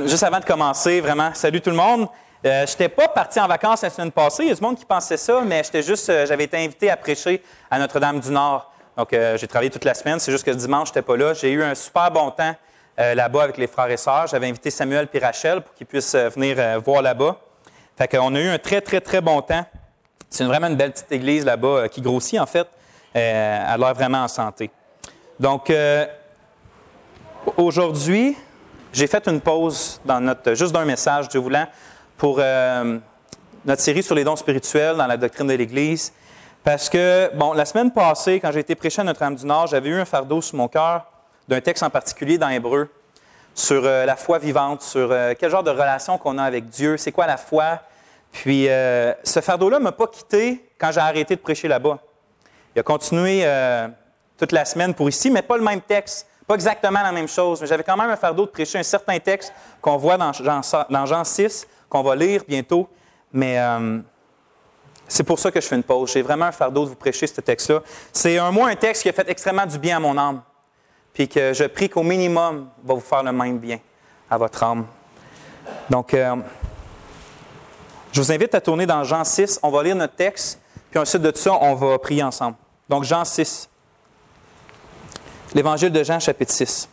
Juste avant de commencer, vraiment, salut tout le monde. Je n'étais pas parti en vacances la semaine passée. Il y a du monde qui pensait ça, mais j'avais été invité à prêcher à Notre-Dame-du-Nord. Donc, j'ai travaillé toute la semaine. C'est juste que dimanche, je n'étais pas là. J'ai eu un super bon temps là-bas avec les frères et sœurs. J'avais invité Samuel et Rachel pour qu'ils puissent venir voir là-bas. Fait qu'on a eu un très, très, très bon temps. C'est vraiment une belle petite église là-bas qui grossit, en fait. Elle a l'air vraiment en santé. Donc, aujourd'hui, j'ai fait une pause dans juste d'un message, Dieu voulant, pour notre série sur les dons spirituels dans la doctrine de l'Église. Parce que, la semaine passée, quand j'ai été prêché à Notre-Dame-du-Nord, j'avais eu un fardeau sur mon cœur d'un texte en particulier dans Hébreu sur la foi vivante, sur quel genre de relation qu'on a avec Dieu, c'est quoi la foi. Puis, ce fardeau-là ne m'a pas quitté quand j'ai arrêté de prêcher là-bas. Il a continué toute la semaine pour ici, mais pas le même texte. Pas exactement la même chose, mais j'avais quand même un fardeau de prêcher un certain texte qu'on voit dans Jean 6, qu'on va lire bientôt. Mais c'est pour ça que je fais une pause. J'ai vraiment un fardeau de vous prêcher ce texte-là. C'est un texte qui a fait extrêmement du bien à mon âme. Puis que je prie qu'au minimum, va vous faire le même bien à votre âme. Donc, je vous invite à tourner dans Jean 6. On va lire notre texte. Puis ensuite de ça, on va prier ensemble. Donc, Jean 6. L'Évangile de Jean, chapitre 6.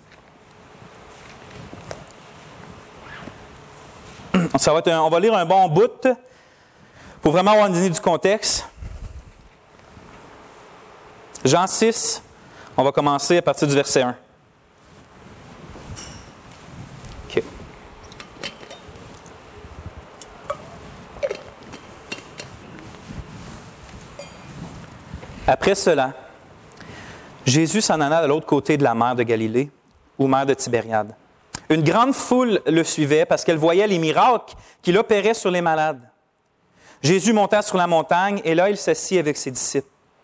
On va lire un bon bout pour vraiment avoir une idée du contexte. Jean 6, on va commencer à partir du verset 1. OK. Après cela, Jésus s'en alla de l'autre côté de la mer de Galilée, ou mer de Tibériade. Une grande foule le suivait parce qu'elle voyait les miracles qu'il opérait sur les malades. Jésus monta sur la montagne et là, il s'assit avec ses disciples.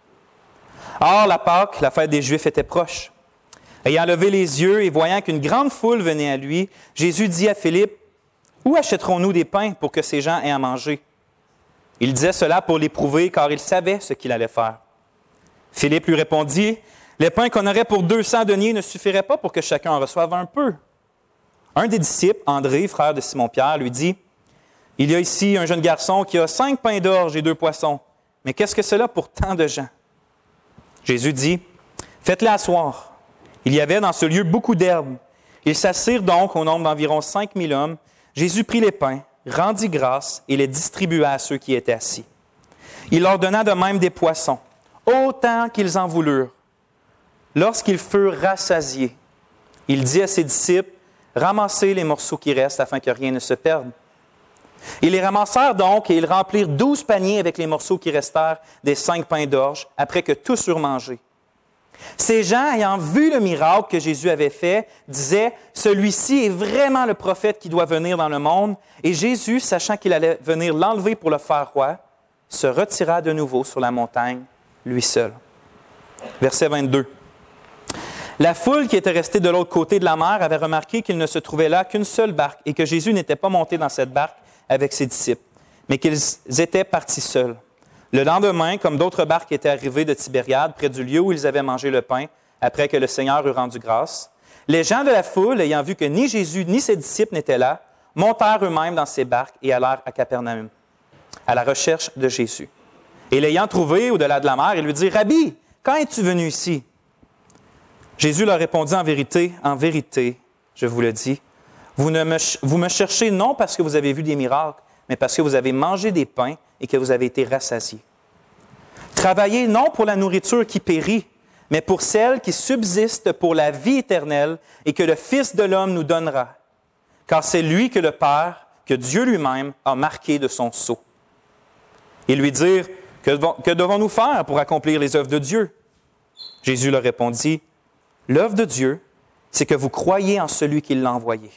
Or, la Pâque, la fête des Juifs, était proche. Ayant levé les yeux et voyant qu'une grande foule venait à lui, Jésus dit à Philippe, « Où achèterons-nous des pains pour que ces gens aient à manger? » Il disait cela pour l'éprouver, car il savait ce qu'il allait faire. Philippe lui répondit, « Les pains qu'on aurait pour 200 deniers ne suffiraient pas pour que chacun en reçoive un peu. » Un des disciples, André, frère de Simon-Pierre, lui dit, « Il y a ici un jeune garçon qui a 5 pains d'orge et 2 poissons. Mais qu'est-ce que cela pour tant de gens? » Jésus dit, « Faites-les asseoir. » Il y avait dans ce lieu beaucoup d'herbes. Ils s'assirent donc au nombre d'environ 5000 hommes. Jésus prit les pains, rendit grâce et les distribua à ceux qui étaient assis. Il leur donna de même des poissons, autant qu'ils en voulurent. Lorsqu'ils furent rassasiés, il dit à ses disciples, « Ramassez les morceaux qui restent afin que rien ne se perde. » Ils les ramassèrent donc et ils remplirent 12 paniers avec les morceaux qui restèrent des 5 pains d'orge, après que tous eurent mangé. Ces gens, ayant vu le miracle que Jésus avait fait, disaient, « Celui-ci est vraiment le prophète qui doit venir dans le monde. » Et Jésus, sachant qu'il allait venir l'enlever pour le faire roi, se retira de nouveau sur la montagne, lui seul. Verset 22. La foule qui était restée de l'autre côté de la mer avait remarqué qu'il ne se trouvait là qu'une seule barque et que Jésus n'était pas monté dans cette barque avec ses disciples, mais qu'ils étaient partis seuls. Le lendemain, comme d'autres barques étaient arrivées de Tibériade, près du lieu où ils avaient mangé le pain, après que le Seigneur eut rendu grâce, les gens de la foule, ayant vu que ni Jésus ni ses disciples n'étaient là, montèrent eux-mêmes dans ces barques et allèrent à Capernaum, à la recherche de Jésus. Et l'ayant trouvé au-delà de la mer, ils lui dirent, « Rabbi, quand es-tu venu ici? » Jésus leur répondit, en vérité, je vous le dis, vous me cherchez non parce que vous avez vu des miracles, mais parce que vous avez mangé des pains et que vous avez été rassasiés. Travaillez non pour la nourriture qui périt, mais pour celle qui subsiste pour la vie éternelle et que le Fils de l'homme nous donnera, car c'est lui que le Père, que Dieu lui-même a marqué de son sceau. Ils lui dirent, que devons-nous faire pour accomplir les œuvres de Dieu? Jésus leur répondit, l'œuvre de Dieu, c'est que vous croyez en celui qui l'a envoyé.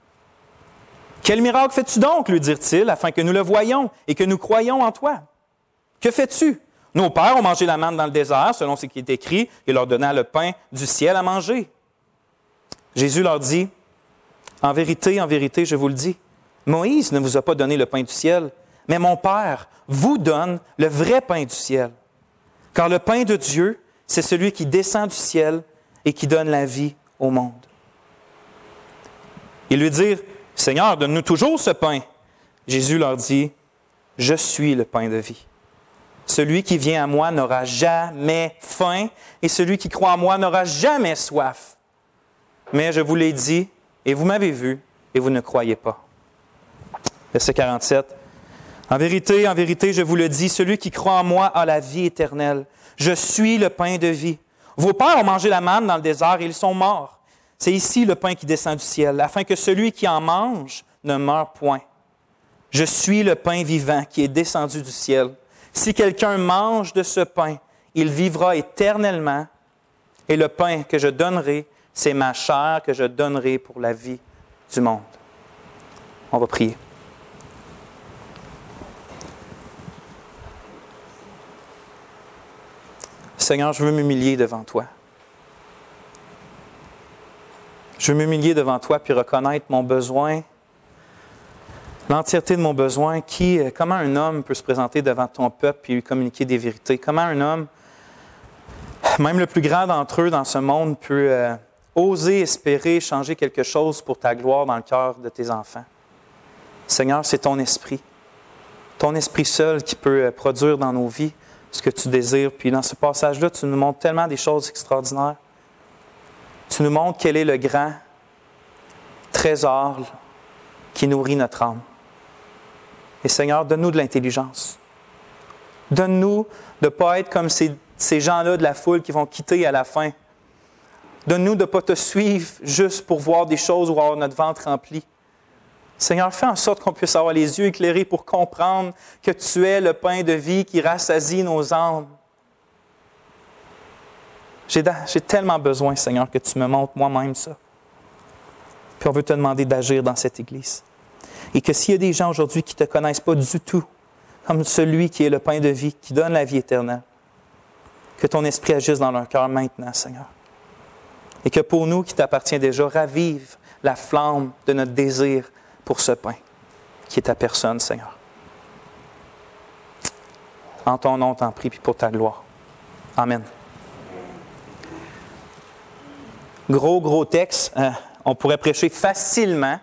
Quel miracle fais-tu donc, lui dirent-ils, afin que nous le voyions et que nous croyions en toi? Que fais-tu? Nos pères ont mangé la manne dans le désert, selon ce qui est écrit, et leur donna le pain du ciel à manger. Jésus leur dit, en vérité, je vous le dis, Moïse ne vous a pas donné le pain du ciel, mais mon Père vous donne le vrai pain du ciel. Car le pain de Dieu, c'est celui qui descend du ciel et qui donne la vie au monde. Ils lui dirent, Seigneur, donne-nous toujours ce pain. Jésus leur dit, je suis le pain de vie. Celui qui vient à moi n'aura jamais faim et celui qui croit en moi n'aura jamais soif. Mais je vous l'ai dit et vous m'avez vu et vous ne croyez pas. Verset 47. En vérité, je vous le dis, celui qui croit en moi a la vie éternelle. Je suis le pain de vie. Vos pères ont mangé la manne dans le désert et ils sont morts. C'est ici le pain qui descend du ciel, afin que celui qui en mange ne meure point. Je suis le pain vivant qui est descendu du ciel. Si quelqu'un mange de ce pain, il vivra éternellement. Et le pain que je donnerai, c'est ma chair que je donnerai pour la vie du monde. On va prier. Seigneur, je veux m'humilier devant toi. Je veux m'humilier devant toi puis reconnaître mon besoin, l'entièreté de mon besoin, comment un homme peut se présenter devant ton peuple et lui communiquer des vérités. Comment un homme, même le plus grand d'entre eux dans ce monde, peut oser espérer changer quelque chose pour ta gloire dans le cœur de tes enfants. Seigneur, c'est ton esprit seul qui peut produire dans nos vies ce que tu désires. Puis dans ce passage-là, tu nous montres tellement des choses extraordinaires. Tu nous montres quel est le grand trésor qui nourrit notre âme. Et Seigneur, donne-nous de l'intelligence. Donne-nous de ne pas être comme ces gens-là de la foule qui vont quitter à la fin. Donne-nous de ne pas te suivre juste pour voir des choses ou avoir notre ventre rempli. Seigneur, fais en sorte qu'on puisse avoir les yeux éclairés pour comprendre que tu es le pain de vie qui rassasie nos âmes. J'ai tellement besoin, Seigneur, que tu me montres moi-même ça. Puis on veut te demander d'agir dans cette Église. Et que s'il y a des gens aujourd'hui qui ne te connaissent pas du tout, comme celui qui est le pain de vie, qui donne la vie éternelle, que ton esprit agisse dans leur cœur maintenant, Seigneur. Et que pour nous qui t'appartient déjà, ravive la flamme de notre désir pour ce pain, qui est ta personne, Seigneur. En ton nom, t'en prie, puis pour ta gloire. Amen. Gros texte. On pourrait prêcher facilement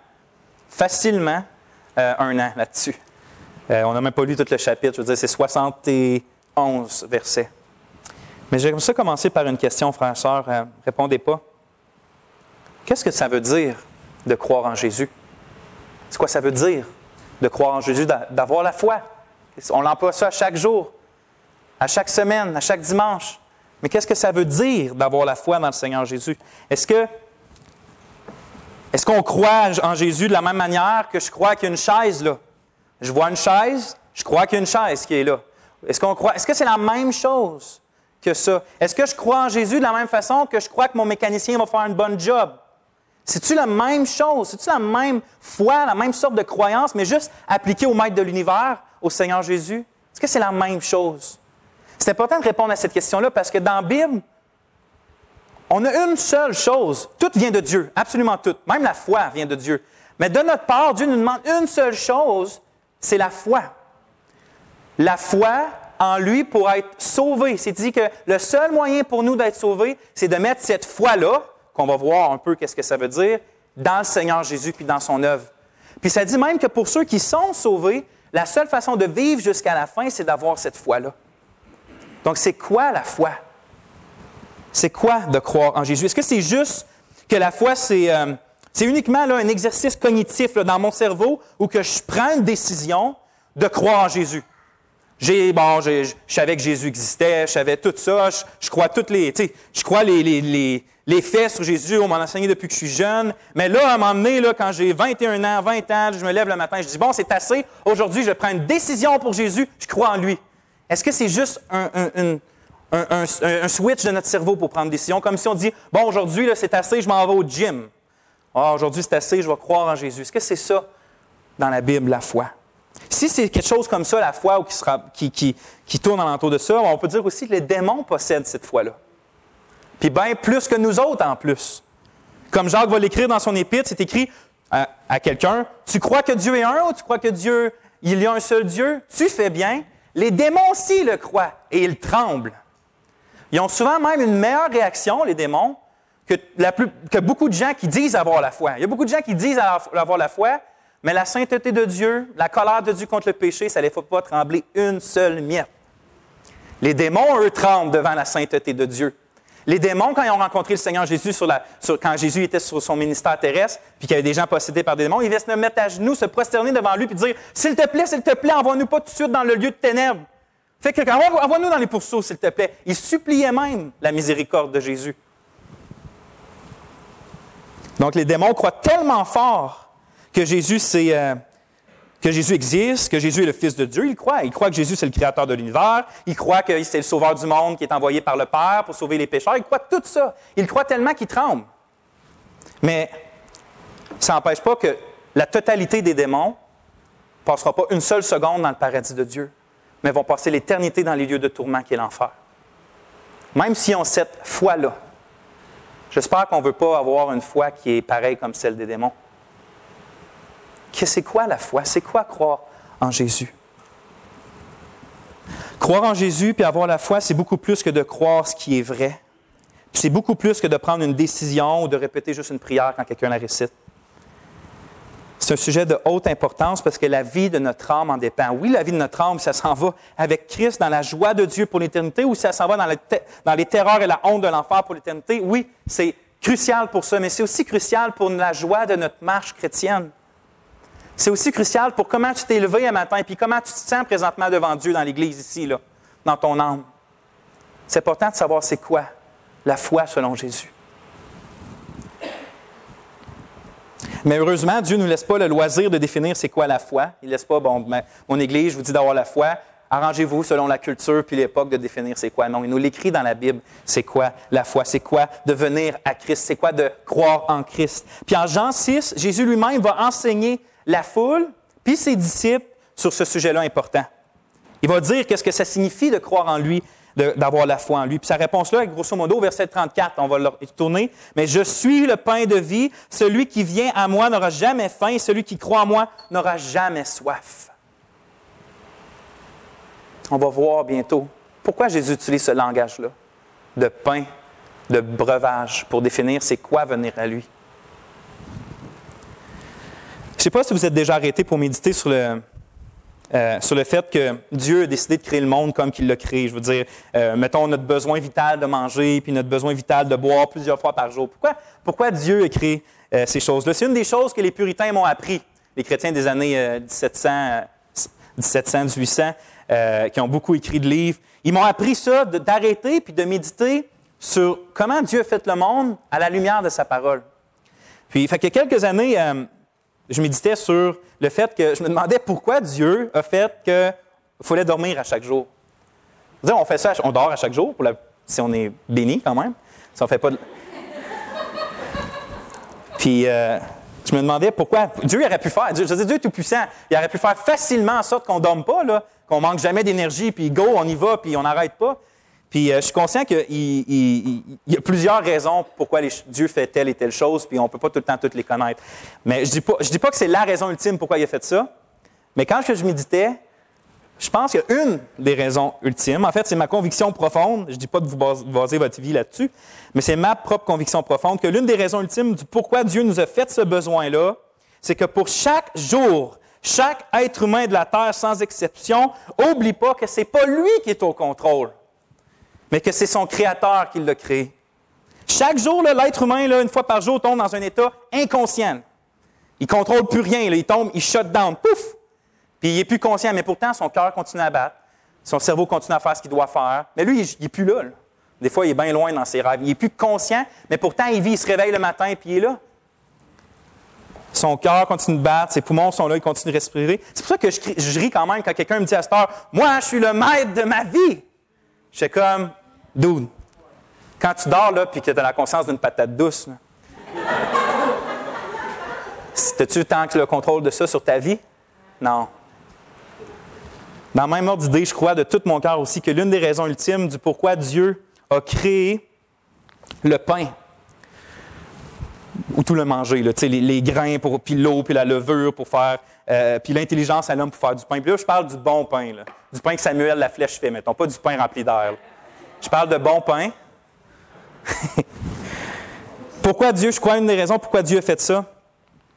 1 an là-dessus. On n'a même pas lu tout le chapitre. Je veux dire, c'est 71 versets. Mais j'aimerais ça commencer par une question, frères et sœurs. Répondez pas. Qu'est-ce que ça veut dire de croire en Jésus? C'est quoi ça veut dire de croire en Jésus, d'avoir la foi? On l'emploie ça chaque jour, à chaque semaine, à chaque dimanche. Mais qu'est-ce que ça veut dire d'avoir la foi dans le Seigneur Jésus? Est-ce qu'on croit en Jésus de la même manière que je crois qu'il y a une chaise là? Je vois une chaise, je crois qu'il y a une chaise qui est là. Est-ce que c'est la même chose que ça? Est-ce que je crois en Jésus de la même façon que je crois que mon mécanicien va faire un bon job? C'est-tu la même chose? C'est-tu la même foi, la même sorte de croyance, mais juste appliquée au Maître de l'univers, au Seigneur Jésus? Est-ce que c'est la même chose? C'est important de répondre à cette question-là parce que dans la Bible, on a une seule chose. Tout vient de Dieu, absolument tout. Même la foi vient de Dieu. Mais de notre part, Dieu nous demande une seule chose, c'est la foi. La foi en lui pour être sauvé. C'est dit que le seul moyen pour nous d'être sauvés, c'est de mettre cette foi-là, qu'on va voir un peu qu'est-ce que ça veut dire, dans le Seigneur Jésus puis dans son œuvre. Puis ça dit même que pour ceux qui sont sauvés, la seule façon de vivre jusqu'à la fin, c'est d'avoir cette foi-là. Donc, c'est quoi la foi? C'est quoi de croire en Jésus? Est-ce que c'est juste que la foi, c'est uniquement là, un exercice cognitif là, dans mon cerveau où que je prends une décision de croire en Jésus? Je savais que Jésus existait, je savais tout ça, je crois les faits sur Jésus, on m'en a enseigné depuis que je suis jeune. Mais là, à un moment donné, là, quand j'ai 21 ans, 20 ans, je me lève le matin, je dis, bon, c'est assez. Aujourd'hui, je prends une décision pour Jésus, je crois en lui. Est-ce que c'est juste un switch de notre cerveau pour prendre une décision? Comme si on dit, bon, aujourd'hui, là, c'est assez, je m'en vais au gym. Aujourd'hui, c'est assez, je vais croire en Jésus. Est-ce que c'est ça, dans la Bible, la foi? Si c'est quelque chose comme ça, la foi, ou qui tourne alentour de ça, on peut dire aussi que les démons possèdent cette foi-là. Puis bien plus que nous autres en plus. Comme Jacques va l'écrire dans son épître, c'est écrit à quelqu'un, tu crois que Dieu est un ou tu crois que il y a un seul Dieu? Tu fais bien. Les démons aussi le croient et ils tremblent. Ils ont souvent même une meilleure réaction, les démons, que beaucoup de gens qui disent avoir la foi. Il y a beaucoup de gens qui disent avoir la foi, Mais la sainteté de Dieu, la colère de Dieu contre le péché, ça ne les fait pas trembler une seule miette. Les démons, eux, tremblent devant la sainteté de Dieu. Les démons, quand ils ont rencontré le Seigneur Jésus, quand Jésus était sur son ministère terrestre, puis qu'il y avait des gens possédés par des démons, ils venaient se mettre à genoux, se prosterner devant lui, puis dire « S'il te plaît, envoie-nous pas tout de suite dans le lieu de ténèbres. Fait que envoie-nous dans les pourceaux, s'il te plaît. » Ils suppliaient même la miséricorde de Jésus. Donc, les démons croient tellement fort que Jésus existe, que Jésus est le Fils de Dieu. Ils croient que Jésus, c'est le Créateur de l'univers. Ils croient que c'est le Sauveur du monde qui est envoyé par le Père pour sauver les pécheurs. Ils croient tout ça. Ils croient tellement qu'ils tremblent. Mais ça n'empêche pas que la totalité des démons ne passera pas une seule seconde dans le paradis de Dieu, mais vont passer l'éternité dans les lieux de tourment qui est l'enfer. Même s'ils ont cette foi-là. J'espère qu'on ne veut pas avoir une foi qui est pareille comme celle des démons. C'est quoi la foi? C'est quoi croire en Jésus? Croire en Jésus puis avoir la foi, c'est beaucoup plus que de croire ce qui est vrai. Puis c'est beaucoup plus que de prendre une décision ou de répéter juste une prière quand quelqu'un la récite. C'est un sujet de haute importance parce que la vie de notre âme en dépend. Oui, la vie de notre âme, ça s'en va avec Christ dans la joie de Dieu pour l'éternité ou ça s'en va dans les terreurs et la honte de l'enfer pour l'éternité. Oui, c'est crucial pour ça, mais c'est aussi crucial pour la joie de notre marche chrétienne. C'est aussi crucial pour comment tu t'es levé un matin et puis comment tu te sens présentement devant Dieu dans l'Église ici, là, dans ton âme. C'est important de savoir c'est quoi la foi selon Jésus. Mais heureusement, Dieu ne nous laisse pas le loisir de définir c'est quoi la foi. Il ne laisse pas, mon Église, je vous dis d'avoir la foi. Arrangez-vous selon la culture puis l'époque de définir c'est quoi. Non, il nous l'écrit dans la Bible. C'est quoi la foi? C'est quoi de venir à Christ? C'est quoi de croire en Christ? Puis en Jean 6, Jésus lui-même va enseigner la foule puis ses disciples sur ce sujet-là important. Il va dire qu'est-ce que ça signifie de croire en lui, d'avoir la foi en lui. Puis sa réponse-là, grosso modo, verset 34, on va le tourner. « Mais je suis le pain de vie. Celui qui vient à moi n'aura jamais faim. Et celui qui croit en moi n'aura jamais soif. » On va voir bientôt pourquoi Jésus utilise ce langage-là de pain, de breuvage, pour définir c'est quoi venir à lui. Je ne sais pas si vous êtes déjà arrêté pour méditer sur le fait que Dieu a décidé de créer le monde comme qu'il l'a créé. Je veux dire, mettons notre besoin vital de manger puis notre besoin vital de boire plusieurs fois par jour. Pourquoi Dieu a créé ces choses-là? C'est une des choses que les puritains m'ont appris, les chrétiens des années 1700-1800, qui ont beaucoup écrit de livres. Ils m'ont appris ça, d'arrêter puis de méditer sur comment Dieu a fait le monde à la lumière de sa parole. Puis, il y a quelques années, je méditais sur le fait que je me demandais pourquoi Dieu a fait qu'il fallait dormir à chaque jour. C'est-à-dire, on fait ça, on dort à chaque jour, si on est béni quand même. Si on fait pas de... Puis, je me demandais pourquoi. Dieu aurait pu faire, Dieu est tout-puissant, il aurait pu faire facilement en sorte qu'on ne dorme pas, là, qu'on ne manque jamais d'énergie, puis go, on y va, puis on n'arrête pas. Puis je suis conscient qu'il y a plusieurs raisons pourquoi Dieu fait telle et telle chose, puis on ne peut pas tout le temps toutes les connaître. Mais je dis pas que c'est la raison ultime pourquoi il a fait ça, mais quand je méditais, je pense qu'il y a une des raisons ultimes. En fait, c'est ma conviction profonde, je ne dis pas de vous baser votre vie là-dessus, mais c'est ma propre conviction profonde que l'une des raisons ultimes du pourquoi Dieu nous a fait ce besoin-là, c'est que pour chaque jour, chaque être humain de la terre, sans exception, n'oublie pas que ce n'est pas lui qui est au contrôle, mais que c'est son Créateur qui l'a créé. Chaque jour, là, l'être humain, là, une fois par jour, tombe dans un état inconscient. Il ne contrôle plus rien. Là, il tombe, il shut down. Pouf! Puis il n'est plus conscient, mais pourtant, son cœur continue à battre. Son cerveau continue à faire ce qu'il doit faire. Mais lui, il n'est plus là. Des fois, il est bien loin dans ses rêves. Il n'est plus conscient, mais pourtant, il vit, il se réveille le matin, puis il est là. Son cœur continue de battre, ses poumons sont là, il continue de respirer. C'est pour ça que je ris quand même quand quelqu'un me dit à cette heure, « Moi, je suis le maître de ma vie! » Je fais comme, « Dude, quand tu dors là, puis que tu as la conscience d'une patate douce, as-tu tant que le contrôle de ça sur ta vie? Non. Dans le même ordre d'idée, je crois de tout mon cœur aussi que l'une des raisons ultimes du pourquoi Dieu a créé le pain, ou tout le manger, là, les grains, puis l'eau, puis la levure pour faire, puis l'intelligence à l'homme pour faire du pain. Puis là, je parle du bon pain, là, du pain que Samuel la flèche fait, mettons, pas du pain rempli d'air. Là. Je parle de bon pain. Pourquoi Dieu, je crois, une des raisons pourquoi Dieu a fait ça,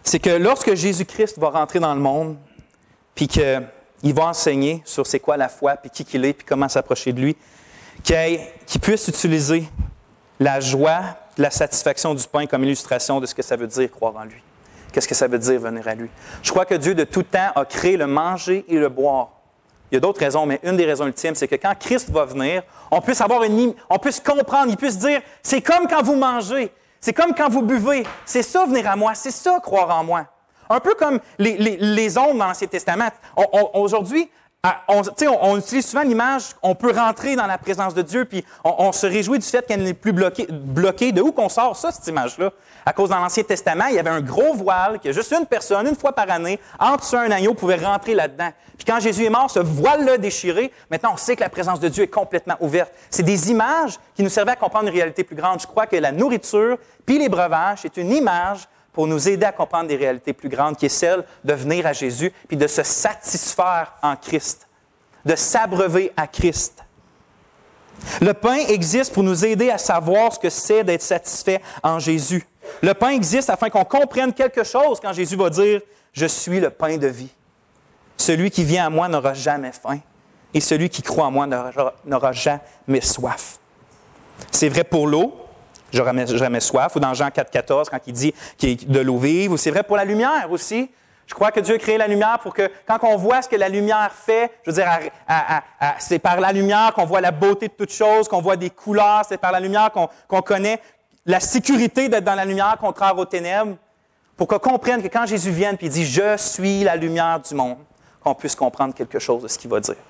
c'est que lorsque Jésus-Christ va rentrer dans le monde, puis qu'il va enseigner sur c'est quoi la foi, puis qui qu'il est, puis comment s'approcher de lui, qu'il puisse utiliser la joie, la satisfaction du pain comme illustration de ce que ça veut dire croire en lui. Qu'est-ce que ça veut dire venir à lui? Je crois que Dieu, de tout temps, a créé le manger et le boire. Il y a d'autres raisons, mais une des raisons ultimes, c'est que quand Christ va venir, on puisse comprendre, il puisse dire, c'est comme quand vous mangez, c'est comme quand vous buvez, c'est ça venir à moi, c'est ça croire en moi. Un peu comme les ondes dans l'Ancien Testament. Aujourd'hui, on utilise souvent l'image, on peut rentrer dans la présence de Dieu, puis on se réjouit du fait qu'elle n'est plus bloquée. De où qu'on sort ça, cette image-là? À cause dans l'Ancien Testament, il y avait un gros voile que juste une personne, une fois par année, en dessous d'un agneau, pouvait rentrer là-dedans. Puis quand Jésus est mort, ce voile-là déchiré, maintenant on sait que la présence de Dieu est complètement ouverte. C'est des images qui nous servaient à comprendre une réalité plus grande. Je crois que la nourriture puis les breuvages, c'est une image pour nous aider à comprendre des réalités plus grandes, qui est celle de venir à Jésus puis de se satisfaire en Christ, de s'abreuver à Christ. Le pain existe pour nous aider à savoir ce que c'est d'être satisfait en Jésus. Le pain existe afin qu'on comprenne quelque chose quand Jésus va dire « Je suis le pain de vie. Celui qui vient à moi n'aura jamais faim, et celui qui croit en moi n'aura jamais soif. » C'est vrai pour l'eau. J'aurai jamais soif, ou dans Jean 4,14, quand il dit qu'il y a de l'eau vive, ou c'est vrai pour la lumière aussi. Je crois que Dieu a créé la lumière pour que, quand on voit ce que la lumière fait, je veux dire, c'est par la lumière qu'on voit la beauté de toute chose, qu'on voit des couleurs, c'est par la lumière qu'on connaît la sécurité d'être dans la lumière, contraire aux ténèbres, pour qu'on comprenne que quand Jésus vient et dit « Je suis la lumière du monde », qu'on puisse comprendre quelque chose de ce qu'il va dire.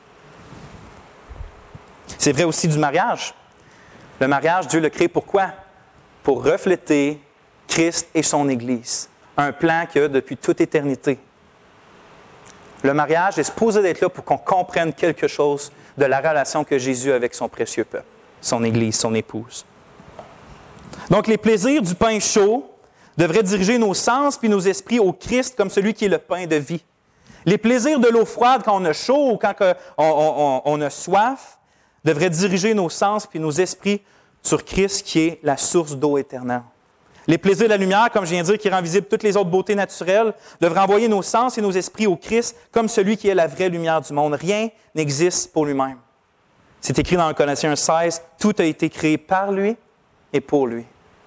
C'est vrai aussi du mariage. Le mariage, Dieu l'a créé pourquoi? Pour refléter Christ et son Église. Un plan qu'il y a depuis toute éternité. Le mariage est supposé d'être là pour qu'on comprenne quelque chose de la relation que Jésus a avec son précieux peuple, son Église, son épouse. Donc, les plaisirs du pain chaud devraient diriger nos sens puis nos esprits au Christ comme celui qui est le pain de vie. Les plaisirs de l'eau froide quand on a chaud ou quand on a soif devraient diriger nos sens puis nos esprits sur Christ qui est la source d'eau éternelle. Les plaisirs de la lumière, comme je viens de dire, qui rend visible toutes les autres beautés naturelles, devraient envoyer nos sens et nos esprits au Christ comme celui qui est la vraie lumière du monde. Rien n'existe pour lui-même. C'est écrit dans Colossiens 16, tout a été créé par lui et pour lui.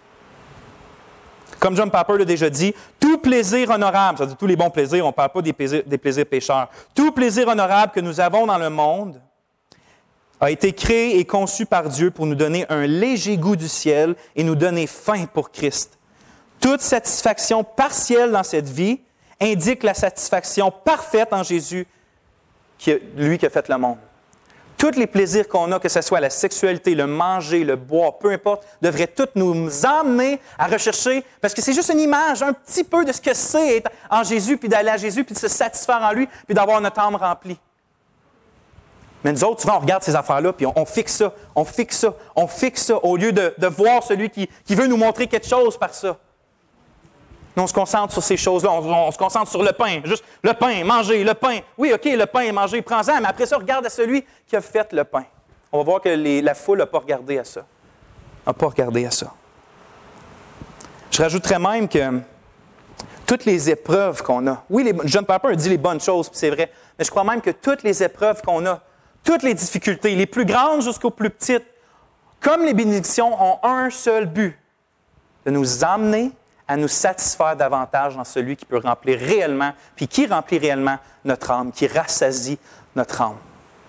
Comme John Piper l'a déjà dit, tout plaisir honorable, c'est-à-dire tous les bons plaisirs, on ne parle pas des plaisirs pécheurs, tout plaisir honorable que nous avons dans le monde a été créé et conçu par Dieu pour nous donner un léger goût du ciel et nous donner faim pour Christ. Toute satisfaction partielle dans cette vie indique la satisfaction parfaite en Jésus, lui qui a fait le monde. Tous les plaisirs qu'on a, que ce soit la sexualité, le manger, le boire, peu importe, devraient tous nous emmener à rechercher, parce que c'est juste une image, un petit peu de ce que c'est être en Jésus, puis d'aller à Jésus, puis de se satisfaire en lui, puis d'avoir notre âme remplie. Mais nous autres, souvent, on regarde ces affaires-là, puis on fixe ça, au lieu de voir celui qui veut nous montrer quelque chose par ça. Nous, on se concentre sur ces choses-là, on se concentre sur le pain, juste le pain, manger, le pain. Oui, OK, le pain, manger, prends-en, mais après ça, regarde à celui qui a fait le pain. On va voir que la foule n'a pas regardé à ça. Je rajouterais même que toutes les épreuves qu'on a, oui, John Piper dit les bonnes choses, puis c'est vrai, mais je crois même que toutes les épreuves qu'on a, toutes les difficultés, les plus grandes jusqu'aux plus petites, comme les bénédictions, ont un seul but, de nous emmener à nous satisfaire davantage dans celui qui peut remplir réellement, puis qui remplit réellement notre âme, qui rassasie notre âme.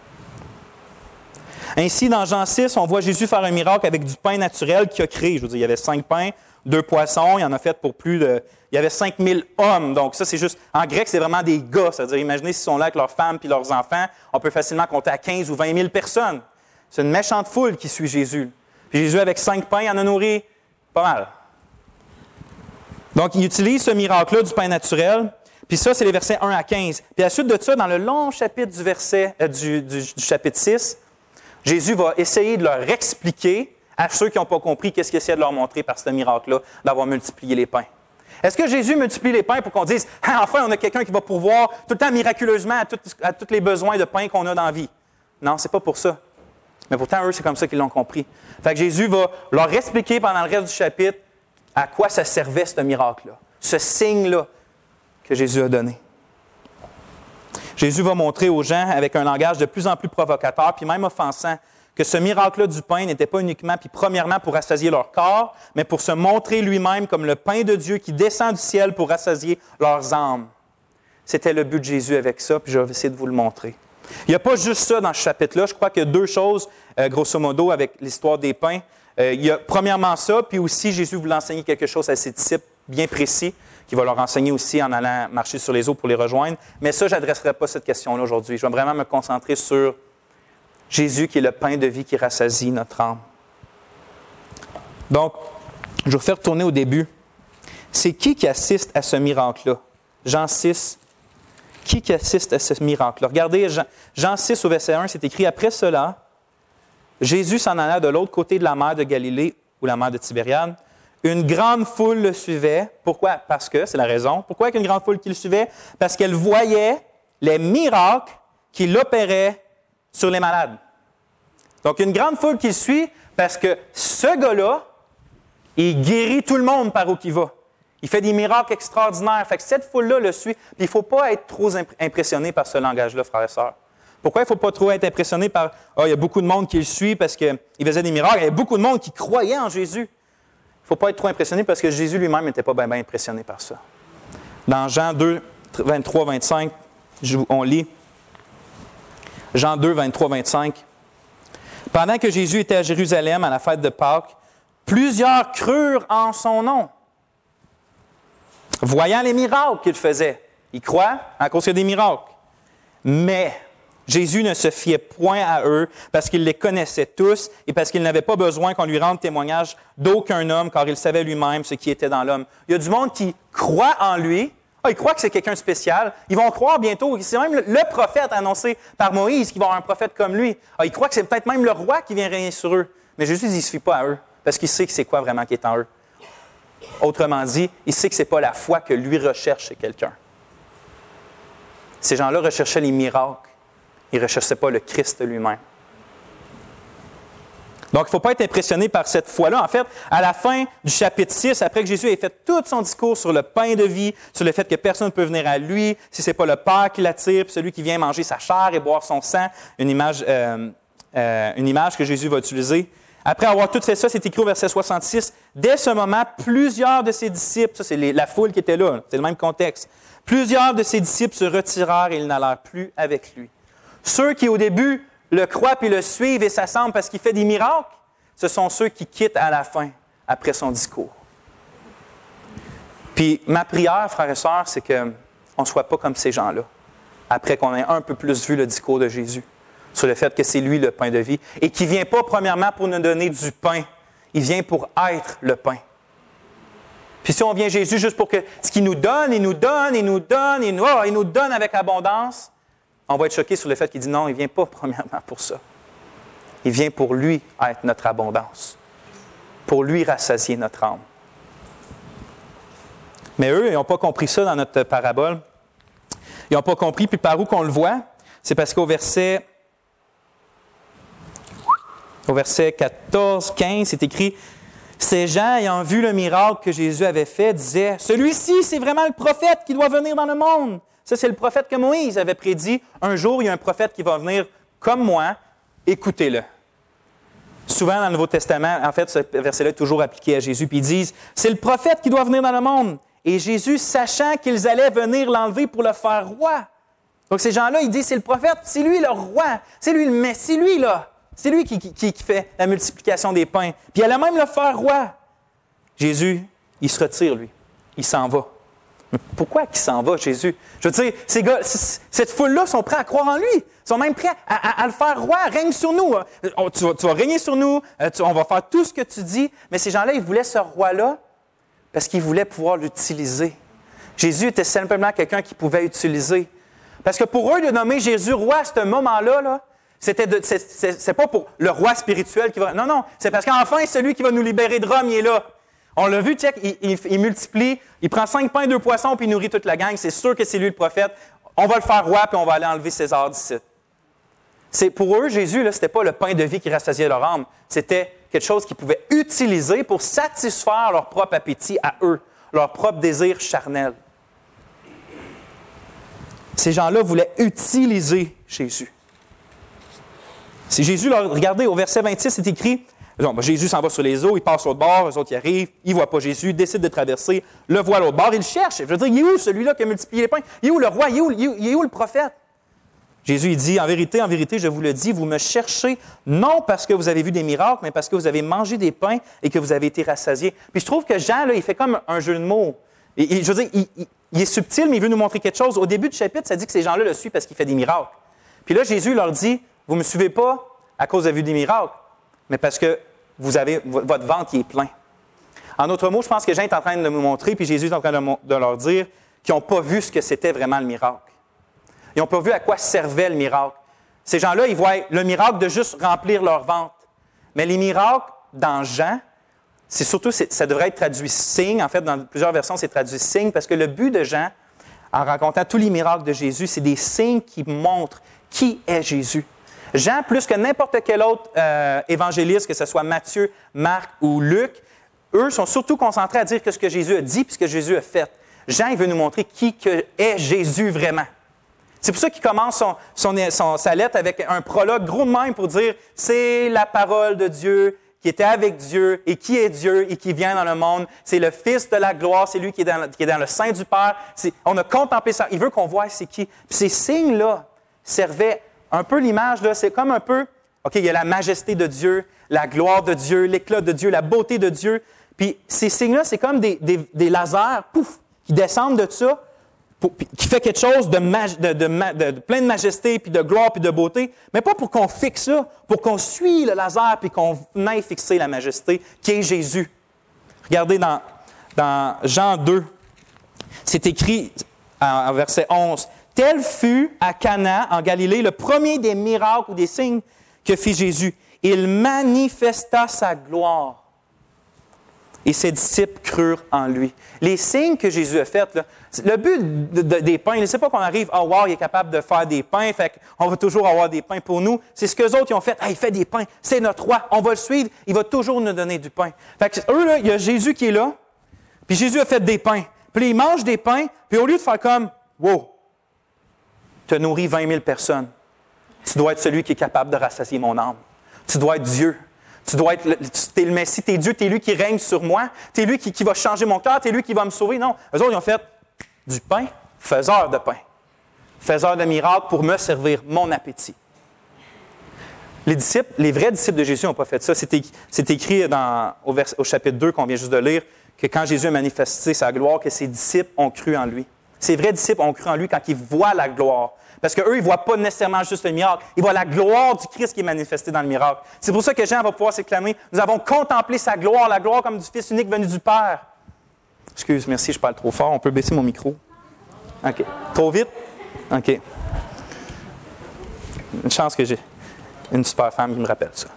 Ainsi, dans Jean 6, on voit Jésus faire un miracle avec du pain naturel qu'il a créé. Je veux dire, il y avait 5 pains, 2 poissons, il en a fait pour plus de... Il y avait 5000 hommes, donc ça, c'est juste... En grec, c'est vraiment des gars, c'est-à-dire, imaginez s'ils sont là avec leurs femmes puis leurs enfants, on peut facilement compter à 15 ou 20 000 personnes. C'est une méchante foule qui suit Jésus. Puis Jésus, avec 5 pains, il en a nourri pas mal. Donc, il utilise ce miracle-là du pain naturel, puis ça, c'est les versets 1 à 15. Puis à la suite de ça, dans le long chapitre du chapitre 6, Jésus va essayer de leur expliquer à ceux qui n'ont pas compris qu'est-ce qu'il essaie de leur montrer par ce miracle-là, d'avoir multiplié les pains. Est-ce que Jésus multiplie les pains pour qu'on dise « Ah, enfin, on a quelqu'un qui va pourvoir tout le temps miraculeusement à tous les besoins de pain qu'on a dans la vie? » Non, c'est pas pour ça. Mais pourtant, eux, c'est comme ça qu'ils l'ont compris. Fait que Jésus va leur expliquer pendant le reste du chapitre à quoi ça servait, ce miracle-là, ce signe-là, que Jésus a donné. Jésus va montrer aux gens, avec un langage de plus en plus provocateur, puis même offensant, que ce miracle-là du pain n'était pas uniquement, puis premièrement pour rassasier leur corps, mais pour se montrer lui-même comme le pain de Dieu qui descend du ciel pour rassasier leurs âmes. C'était le but de Jésus avec ça, puis je vais essayer de vous le montrer. Il n'y a pas juste ça dans ce chapitre-là. Je crois qu'il y a deux choses, grosso modo, avec l'histoire des pains. Il y a premièrement ça, puis aussi Jésus voulait enseigner quelque chose à ses disciples bien précis, qu'il va leur enseigner aussi en allant marcher sur les eaux pour les rejoindre. Mais ça, je n'adresserai pas cette question-là aujourd'hui. Je vais vraiment me concentrer sur Jésus qui est le pain de vie qui rassasie notre âme. Donc, je vais vous faire retourner au début. C'est qui assiste à ce miracle-là? Jean 6. Qui assiste à ce miracle-là? Regardez, Jean 6 au verset 1, c'est écrit « Après cela, Jésus s'en alla de l'autre côté de la mer de Galilée, ou la mer de Tibériade. Une grande foule le suivait. Pourquoi? Parce que, c'est la raison. Pourquoi une grande foule qui le suivait? Parce qu'elle voyait les miracles qu'il opérait sur les malades. Donc, une grande foule qui le suit parce que ce gars-là, il guérit tout le monde par où qu'il va. Il fait des miracles extraordinaires. Fait que cette foule-là le suit. Puis il ne faut pas être trop impressionné par ce langage-là, frères et sœurs. Pourquoi il ne faut pas trop être impressionné par « il y a beaucoup de monde qui le suit parce qu'il faisait des miracles. Il y a beaucoup de monde qui croyait en Jésus. » Il ne faut pas être trop impressionné parce que Jésus lui-même n'était pas bien impressionné par ça. Dans Jean 2, 23, 25, on lit Jean 2, 23, 25. « Pendant que Jésus était à Jérusalem à la fête de Pâques, plusieurs crurent en son nom. Voyant les miracles qu'il faisait. Ils croient à cause qu'il y a des miracles. Mais Jésus ne se fiait point à eux parce qu'il les connaissait tous et parce qu'il n'avait pas besoin qu'on lui rende témoignage d'aucun homme, car il savait lui-même ce qui était dans l'homme. » Il y a du monde qui croit en lui. Ils croient que c'est quelqu'un de spécial. Ils vont croire bientôt. C'est même le prophète annoncé par Moïse qu'il va y avoir un prophète comme lui. Ils croient que c'est peut-être même le roi qui vient régner sur eux. Mais Jésus, il ne se fie pas à eux parce qu'il sait que c'est quoi vraiment qui est en eux. Autrement dit, il sait que ce n'est pas la foi que lui recherche chez quelqu'un. Ces gens-là recherchaient les miracles. Ils ne recherchaient pas le Christ lui-même. Donc, il ne faut pas être impressionné par cette foi-là. En fait, à la fin du chapitre 6, après que Jésus ait fait tout son discours sur le pain de vie, sur le fait que personne ne peut venir à lui, si ce n'est pas le Père qui l'attire, puis celui qui vient manger sa chair et boire son sang, une image que Jésus va utiliser. Après avoir tout fait ça, c'est écrit au verset 66, « Dès ce moment, plusieurs de ses disciples, » ça c'est la foule qui était là, c'est le même contexte, « plusieurs de ses disciples se retirèrent et ils n'allèrent plus avec lui. » Ceux qui, au début, le croient puis le suivent et s'assemblent parce qu'il fait des miracles, ce sont ceux qui quittent à la fin, après son discours. Puis ma prière, frères et sœurs, c'est qu'on ne soit pas comme ces gens-là, après qu'on ait un peu plus vu le discours de Jésus, sur le fait que c'est lui le pain de vie, et qu'il ne vient pas premièrement pour nous donner du pain, il vient pour être le pain. Puis si on vient Jésus juste pour que ce qu'il nous donne, il nous donne avec abondance, on va être choqué sur le fait qu'il dit non, il ne vient pas premièrement pour ça. Il vient pour lui être notre abondance, pour lui rassasier notre âme. Mais eux, ils n'ont pas compris ça dans notre parabole. Ils n'ont pas compris, puis par où qu'on le voit? C'est parce qu'au verset 14, 15, c'est écrit « Ces gens, ayant vu le miracle que Jésus avait fait, disaient « Celui-ci, c'est vraiment le prophète qui doit venir dans le monde. » Ça, c'est le prophète que Moïse avait prédit. Un jour, il y a un prophète qui va venir comme moi. Écoutez-le. Souvent, dans le Nouveau Testament, en fait, ce verset-là est toujours appliqué à Jésus. Puis ils disent, c'est le prophète qui doit venir dans le monde. Et Jésus, sachant qu'ils allaient venir l'enlever pour le faire roi. Donc, ces gens-là, ils disent, c'est le prophète, c'est lui le roi. C'est lui le Messie, c'est lui là. C'est lui qui fait la multiplication des pains. Puis il allait même le faire roi. Jésus, il se retire, lui. Il s'en va. Mais pourquoi qu'il s'en va, Jésus? Je veux dire, ces gars, cette foule-là sont prêts à croire en lui. Ils sont même prêts à le faire roi. Règne sur nous. Tu vas régner sur nous. On va faire tout ce que tu dis. Mais ces gens-là, ils voulaient ce roi-là parce qu'ils voulaient pouvoir l'utiliser. Jésus était simplement quelqu'un qui pouvait utiliser. Parce que pour eux, de nommer Jésus roi à ce moment-là, c'est pas pour le roi spirituel qui va... Non, c'est parce qu'enfin, celui qui va nous libérer de Rome, il est là. On l'a vu, check, il multiplie, il prend 5 pains, 2 poissons, puis il nourrit toute la gang. C'est sûr que c'est lui le prophète. On va le faire roi, puis on va aller enlever César d'ici. Pour eux, Jésus, ce n'était pas le pain de vie qui rassasiait leur âme. C'était quelque chose qu'ils pouvaient utiliser pour satisfaire leur propre appétit à eux, leur propre désir charnel. Ces gens-là voulaient utiliser Jésus. Si Jésus, regardez, au verset 26, c'est écrit, Jésus s'en va sur les eaux, il passe sur l'autre bord, eux autres y arrivent, ils ne voient pas Jésus, décident de traverser, le voient à l'autre bord, ils le cherchent. Je veux dire, il est où celui-là qui a multiplié les pains? Il est où le roi? Il est où le prophète? Jésus, il dit, en vérité, je vous le dis, vous me cherchez non parce que vous avez vu des miracles, mais parce que vous avez mangé des pains et que vous avez été rassasiés. Puis je trouve que Jean, là, il fait comme un jeu de mots. Et je veux dire, il est subtil, mais il veut nous montrer quelque chose. Au début du chapitre, ça dit que ces gens-là le suivent parce qu'il fait des miracles. Puis là, Jésus leur dit, vous ne me suivez pas à cause de la vue des miracles, mais parce que votre ventre est plein. En d'autres mots, je pense que Jean est en train de nous montrer, puis Jésus est en train de leur dire qu'ils n'ont pas vu ce que c'était vraiment le miracle. Ils n'ont pas vu à quoi servait le miracle. Ces gens-là, ils voient le miracle de juste remplir leur ventre. Mais les miracles, dans Jean, ça devrait être traduit signe. En fait, dans plusieurs versions, c'est traduit signe, parce que le but de Jean, en racontant tous les miracles de Jésus, c'est des signes qui montrent qui est Jésus. Jean, plus que n'importe quel autre évangéliste, que ce soit Matthieu, Marc ou Luc, eux sont surtout concentrés à dire ce que Jésus a dit et ce que Jésus a fait. Jean, il veut nous montrer qui est Jésus vraiment. C'est pour ça qu'il commence sa lettre avec un prologue gros de même pour dire « C'est la parole de Dieu qui était avec Dieu et qui est Dieu et qui vient dans le monde. C'est le Fils de la gloire, c'est lui qui est dans le sein du Père. On a contemplé ça. Il veut qu'on voie c'est qui. » Puis ces signes-là servaient un peu l'image, là, c'est comme un peu, OK, il y a la majesté de Dieu, la gloire de Dieu, l'éclat de Dieu, la beauté de Dieu. Puis ces signes-là, c'est comme des lasers, pouf, qui descendent de ça, qui fait quelque chose de plein de majesté, puis de gloire, puis de beauté, mais pas pour qu'on fixe ça, pour qu'on suit le laser, puis qu'on aille fixer la majesté, qui est Jésus. Regardez dans Jean 2, c'est écrit en verset 11, « Tel fut à Cana, en Galilée, le premier des miracles ou des signes que fit Jésus. Il manifesta sa gloire. Et ses disciples crurent en lui. » Les signes que Jésus a faits, là, le but des pains, c'est pas qu'on arrive, « Oh wow, il est capable de faire des pains, fait qu'on va toujours avoir des pains pour nous. » C'est ce qu'eux autres ils ont fait. « Hey, il fait des pains, c'est notre roi, on va le suivre, il va toujours nous donner du pain. » Fait que eux, là, il y a Jésus qui est là, puis Jésus a fait des pains. Puis là, ils mangent des pains, puis au lieu de faire comme, « Wow, tu as nourri 20 000 personnes. Tu dois être celui qui est capable de rassasier mon âme. Tu dois être Dieu. Tu es le Messie, tu es Dieu, tu es lui qui règne sur moi, tu es lui qui va changer mon cœur, tu es lui qui va me sauver. » Non, eux autres, ils ont fait du pain, faiseur de pain. Faiseur de miracles pour me servir mon appétit. Les vrais disciples de Jésus n'ont pas fait ça. C'est écrit au chapitre 2 qu'on vient juste de lire, que quand Jésus a manifesté sa gloire, que ses disciples ont cru en lui. Ses vrais disciples ont cru en lui quand ils voient la gloire. Parce qu'eux, ils ne voient pas nécessairement juste le miracle. Ils voient la gloire du Christ qui est manifestée dans le miracle. C'est pour ça que Jean va pouvoir s'exclamer, « Nous avons contemplé sa gloire, la gloire comme du Fils unique venu du Père. » Excuse, merci, je parle trop fort. On peut baisser mon micro? OK. Trop vite? OK. Une chance que j'ai une super femme qui me rappelle ça.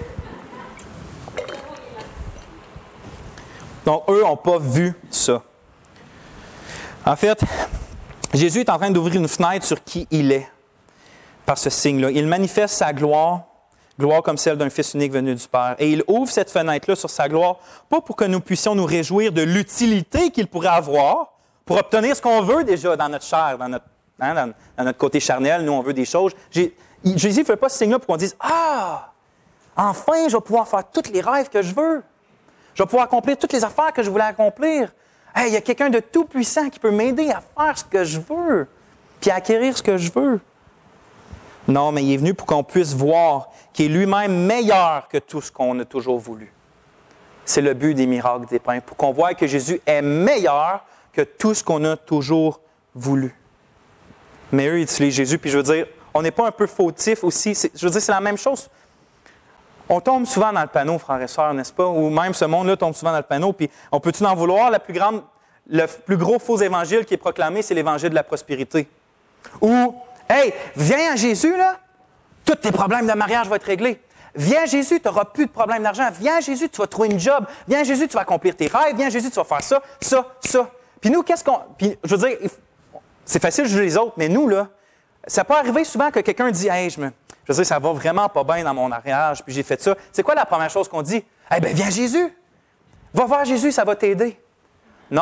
Donc, eux n'ont pas vu ça. En fait, Jésus est en train d'ouvrir une fenêtre sur qui il est par ce signe-là. Il manifeste sa gloire comme celle d'un Fils unique venu du Père. Et il ouvre cette fenêtre-là sur sa gloire, pas pour que nous puissions nous réjouir de l'utilité qu'il pourrait avoir pour obtenir ce qu'on veut déjà dans notre chair, dans notre côté charnel. Nous, on veut des choses. Jésus ne fait pas ce signe-là pour qu'on dise « Ah, enfin, je vais pouvoir faire tous les rêves que je veux. Je vais pouvoir accomplir toutes les affaires que je voulais accomplir. Hey, il y a quelqu'un de tout puissant qui peut m'aider à faire ce que je veux, puis à acquérir ce que je veux. » Non, mais il est venu pour qu'on puisse voir qu'il est lui-même meilleur que tout ce qu'on a toujours voulu. C'est le but des miracles des pains, pour qu'on voie que Jésus est meilleur que tout ce qu'on a toujours voulu. Mais eux, ils utilisent Jésus, puis je veux dire, on n'est pas un peu fautif aussi. Je veux dire, c'est la même chose. On tombe souvent dans le panneau, frères et sœurs, n'est-ce pas? Ou même ce monde-là tombe souvent dans le panneau, puis on peut-tu en vouloir? Le plus gros faux évangile qui est proclamé, c'est l'évangile de la prospérité. Ou, hey, viens à Jésus, là, tous tes problèmes de mariage vont être réglés. Viens à Jésus, tu n'auras plus de problème d'argent. Viens à Jésus, tu vas trouver une job. Viens à Jésus, tu vas accomplir tes rêves. Viens à Jésus, tu vas faire ça, ça, ça. Puis nous, Puis, je veux dire, c'est facile de juger les autres, mais nous, là, ça peut arriver souvent que quelqu'un dit, hey, je veux dire, ça va vraiment pas bien dans mon mariage, puis j'ai fait ça. C'est quoi la première chose qu'on dit? Eh bien, viens à Jésus. Va voir Jésus, ça va t'aider. Non.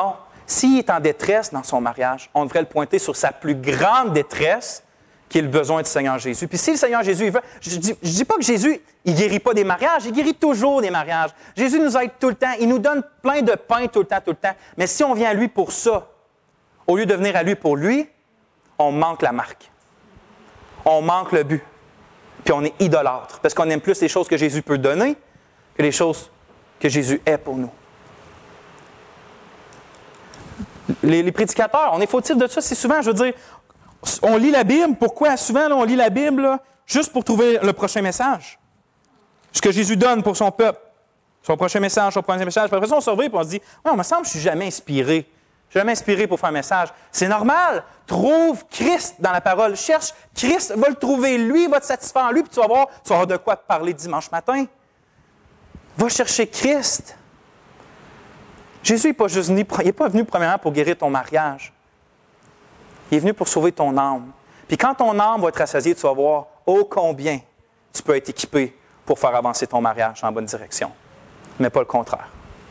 S'il est en détresse dans son mariage, on devrait le pointer sur sa plus grande détresse, qui est le besoin du Seigneur Jésus. Puis si le Seigneur Jésus, il veut, je dis pas que Jésus, il guérit pas des mariages, il guérit toujours des mariages. Jésus nous aide tout le temps, il nous donne plein de pain tout le temps. Mais si on vient à lui pour ça, au lieu de venir à lui pour lui, on manque la marque. On manque le but. Puis on est idolâtre, parce qu'on aime plus les choses que Jésus peut donner que les choses que Jésus est pour nous. Les prédicateurs, on est fautifs de ça, c'est souvent, je veux dire, on lit la Bible. Pourquoi? Souvent, là, on lit la Bible là, juste pour trouver le prochain message. Ce que Jésus donne pour son peuple. Son prochain message, son premier message. Puis après ça, on se réveille et on se dit, « Ouais, il me semble que je ne suis jamais inspiré. Je ne suis jamais inspiré pour faire un message. » C'est normal. Trouve Christ dans la parole. Cherche Christ, va le trouver. Lui va te satisfaire en lui, puis tu vas avoir de quoi te parler dimanche matin. Va chercher Christ. Jésus n'est pas juste venu, il n'est pas venu premièrement pour guérir ton mariage. Il est venu pour sauver ton âme. Puis quand ton âme va être rassasiée, tu vas voir ô combien tu peux être équipé pour faire avancer ton mariage dans la bonne direction. Mais pas le contraire.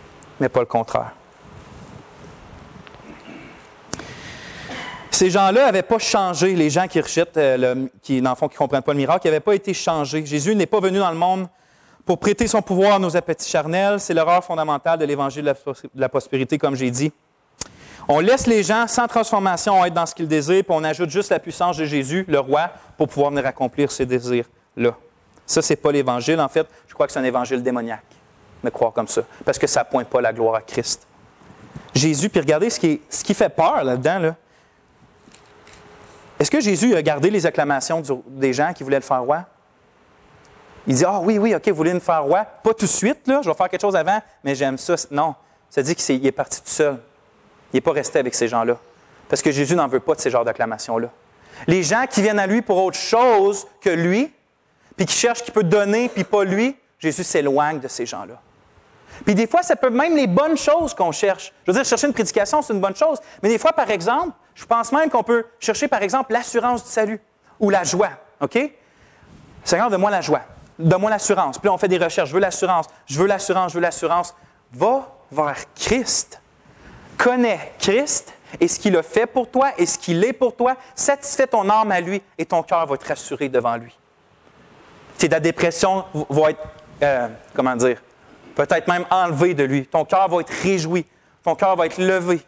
Ces gens-là n'avaient pas changé, les gens qui rejettent, qui dans le fond, qui ne comprennent pas le miracle, qui n'avaient pas été changés. Jésus n'est pas venu dans le monde pour prêter son pouvoir à nos appétits charnels. C'est l'erreur fondamentale de l'évangile de la prospérité, comme j'ai dit. On laisse les gens sans transformation être dans ce qu'ils désirent, puis on ajoute juste la puissance de Jésus, le roi, pour pouvoir venir accomplir ces désirs-là. Ça, c'est pas l'Évangile. En fait, je crois que c'est un évangile démoniaque, me croire comme ça, parce que ça ne pointe pas la gloire à Christ. Jésus, puis regardez ce qui fait peur là-dedans. Là. Est-ce que Jésus a gardé les acclamations des gens qui voulaient le faire roi? Il dit, ah oui, OK, vous voulez me faire roi? Pas tout de suite, là, je vais faire quelque chose avant, mais j'aime ça. Non, ça dit qu'il est parti tout seul. Il n'est pas resté avec ces gens-là. Parce que Jésus n'en veut pas de ces genres d'acclamations-là. Les gens qui viennent à lui pour autre chose que lui, puis qui cherchent qui peut donner, puis pas lui, Jésus s'éloigne de ces gens-là. Puis des fois, ça peut même les bonnes choses qu'on cherche. Je veux dire, chercher une prédication, c'est une bonne chose. Mais des fois, par exemple, je pense même qu'on peut chercher, par exemple, l'assurance du salut ou la joie. OK? Seigneur, donne-moi la joie. Donne-moi l'assurance. Puis là, on fait des recherches. Je veux l'assurance. Va vers Christ. Connais Christ et ce qu'il a fait pour toi et ce qu'il est pour toi. Satisfais ton âme à lui et ton cœur va être rassuré devant lui. Ta dépression va être, peut-être même enlevée de lui. Ton cœur va être réjoui. Ton cœur va être levé.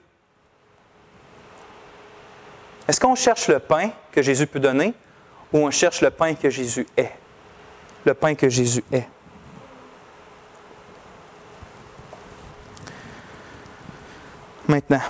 Est-ce qu'on cherche le pain que Jésus peut donner ou on cherche le pain que Jésus est? Le pain que Jésus est. Maintenant,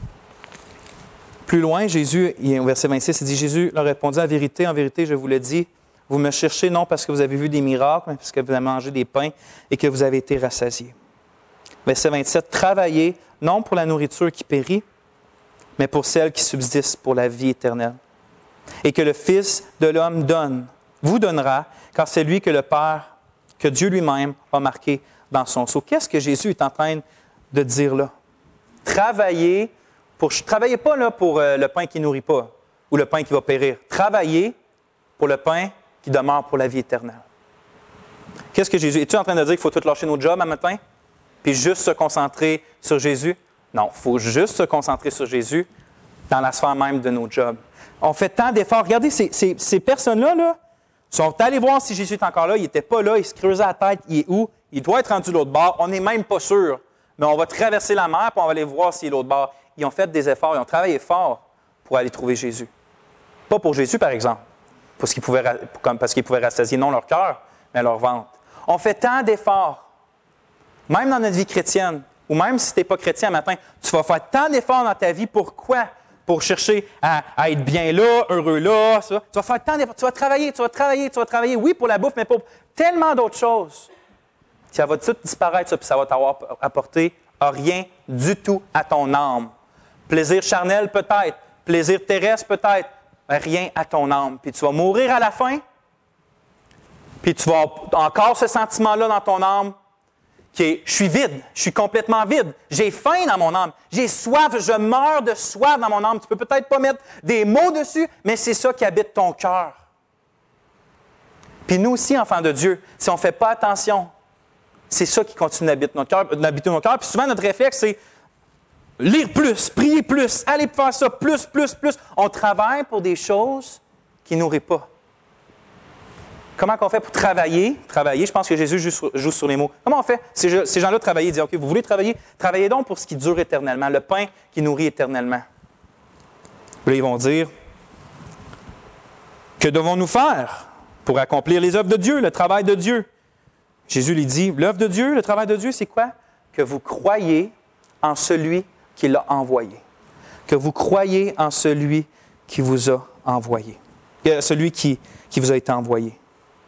plus loin, Jésus, au verset 26, il dit, Jésus leur répondit, en vérité, je vous le dis, vous me cherchez non parce que vous avez vu des miracles, mais parce que vous avez mangé des pains et que vous avez été rassasiés. Verset 27, travaillez non pour la nourriture qui périt, mais pour celle qui subsiste pour la vie éternelle. Et que le Fils de l'homme vous donnera, car c'est lui que le Père, que Dieu lui-même a marqué dans son sceau. Qu'est-ce que Jésus est en train de dire là? Travaillez pas là, pour le pain qui ne nourrit pas ou le pain qui va périr. Travaillez pour le pain qui demeure pour la vie éternelle. Qu'est-ce que Jésus... Es-tu en train de dire qu'il faut tout lâcher nos jobs un matin puis juste se concentrer sur Jésus? Non, il faut juste se concentrer sur Jésus dans la sphère même de nos jobs. On fait tant d'efforts. Regardez, ces personnes-là là, sont allées voir si Jésus est encore là. Il n'était pas là. Il se creusait la tête. Il est où? Il doit être rendu de l'autre bord. On n'est même pas sûr. Mais on va traverser la mer, puis on va aller voir s'il est l'autre bord. Ils ont fait des efforts, ils ont travaillé fort pour aller trouver Jésus. Pas pour Jésus, par exemple, parce qu'ils pouvaient rassasier non leur cœur, mais leur ventre. On fait tant d'efforts, même dans notre vie chrétienne, ou même si tu n'es pas chrétien matin, tu vas faire tant d'efforts dans ta vie. Pourquoi? Pour chercher à être bien là, heureux là, ça. Tu vas faire tant d'efforts, tu vas travailler, oui, pour la bouffe, mais pour tellement d'autres choses. Ça va tout disparaître, ça, puis ça va t'avoir apporté rien du tout à ton âme. Plaisir charnel peut-être, plaisir terrestre peut-être, mais rien à ton âme. Puis tu vas mourir à la fin, puis tu vas encore ce sentiment-là dans ton âme, qui est « je suis vide, je suis complètement vide, j'ai faim dans mon âme, j'ai soif, je meurs de soif dans mon âme ». Tu peux peut-être pas mettre des mots dessus, mais c'est ça qui habite ton cœur. Puis nous aussi, enfants de Dieu, si on ne fait pas attention, c'est ça qui continue d'habiter notre cœur. Puis souvent, notre réflexe, c'est lire plus, prier plus, aller faire ça, plus. On travaille pour des choses qui ne nourrissent pas. Comment on fait pour travailler? Travailler, je pense que Jésus joue sur les mots. Comment on fait? Ces gens-là travailler, disent, OK, vous voulez travailler? Travaillez donc pour ce qui dure éternellement, le pain qui nourrit éternellement. Là, ils vont dire, que devons-nous faire pour accomplir les œuvres de Dieu, le travail de Dieu? Jésus lui dit, l'œuvre de Dieu, le travail de Dieu, c'est quoi? Que vous croyez en celui qui l'a envoyé. Que vous croyez en celui qui vous a envoyé. Celui qui vous a été envoyé.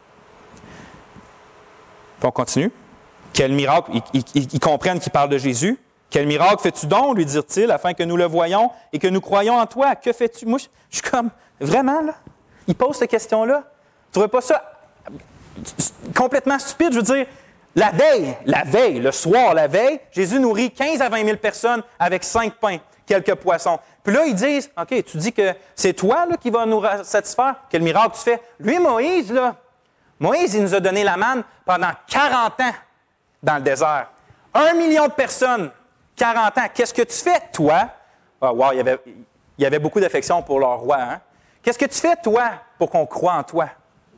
Puis on continue. Quel miracle, ils comprennent qu'il parle de Jésus. Quel miracle fais-tu donc, lui dirent-ils, afin que nous le voyions et que nous croyions en toi? Que fais-tu? Moi, je suis comme, vraiment, là? Ils posent cette question-là. Tu ne trouves pas ça complètement stupide? Je veux dire, la veille, le soir, la veille, Jésus nourrit 15 à 20 000 personnes avec 5 pains, quelques poissons. Puis là, ils disent, OK, tu dis que c'est toi là, qui va nous satisfaire? Quel miracle tu fais? Lui, Moïse, il nous a donné la manne pendant 40 ans dans le désert. 1 million de personnes, 40 ans. Qu'est-ce que tu fais, toi? Ah, wow, il y avait beaucoup d'affection pour leur roi. Hein? Qu'est-ce que tu fais, toi, pour qu'on croie en toi?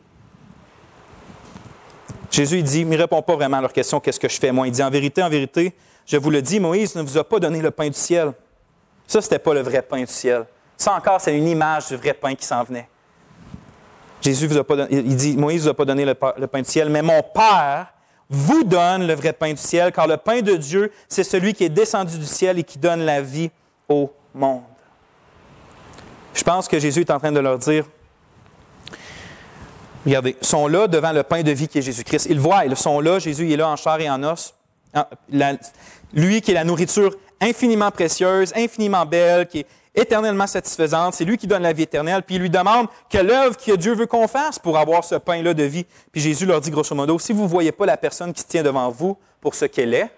Jésus, il dit, il ne répond pas vraiment à leur question, qu'est-ce que je fais, moi? Il dit, en vérité, je vous le dis, Moïse ne vous a pas donné le pain du ciel. Ça, ce n'était pas le vrai pain du ciel. Ça encore, c'est une image du vrai pain qui s'en venait. Jésus vous a pas donné, il dit, Moïse ne vous a pas donné le pain du ciel, mais mon Père vous donne le vrai pain du ciel, car le pain de Dieu, c'est celui qui est descendu du ciel et qui donne la vie au monde. Je pense que Jésus est en train de leur dire, regardez, ils sont là devant le pain de vie qui est Jésus-Christ. Ils le voient, ils sont là, Jésus il est là en chair et en os. Lui qui est la nourriture infiniment précieuse, infiniment belle, qui est éternellement satisfaisante, c'est lui qui donne la vie éternelle, puis il lui demande quelle œuvre que Dieu veut qu'on fasse pour avoir ce pain-là de vie. Puis Jésus leur dit grosso modo, si vous ne voyez pas la personne qui se tient devant vous pour ce qu'elle est,